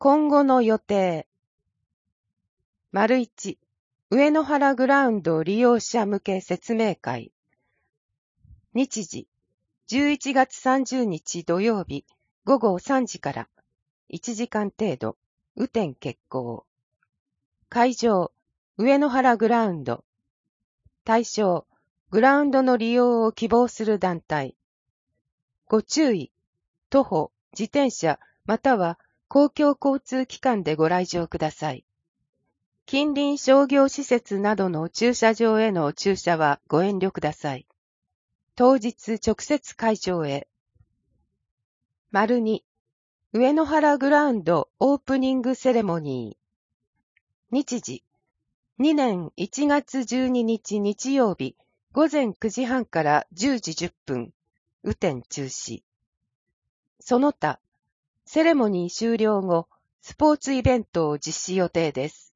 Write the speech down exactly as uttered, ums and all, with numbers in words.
今後の予定。丸一、上野原グラウンド利用者向け説明会。日時、じゅういちがつさんじゅうにち土曜日ごごさんじからいちじかん程度、雨天決行。会場、上野原グラウンド。対象、グラウンドの利用を希望する団体。ご注意、徒歩、自転車、または公共交通機関でご来場ください。近隣商業施設などの駐車場への駐車はご遠慮ください。当日直接会場へ。丸に、上野原グラウンドオープニングセレモニー。日時、にねんいちがつじゅうににち日曜日ごぜんくじはんからじゅうじじゅっぷん、雨天中止。その他、セレモニー終了後、スポーツイベントを実施予定です。